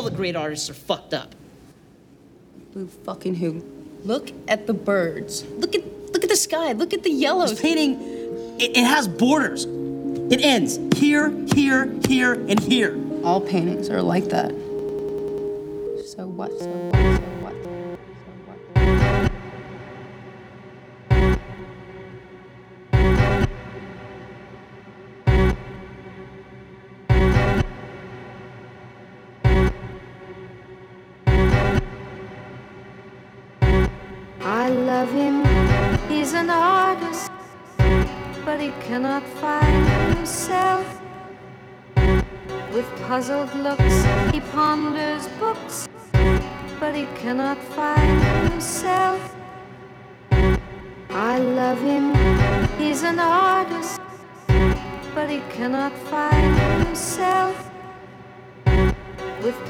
the great artists are fucked up. Who fucking who? Look at the birds. Look at the sky. Look at the yellows. This painting, it has borders. It ends here, here, here, and here. All paintings are like that. So what? So what? So what? So I love him, he's an artist, but he cannot find himself. With puzzled looks, he ponders books, but he cannot find himself. I love him, he's an artist, but he cannot find himself. With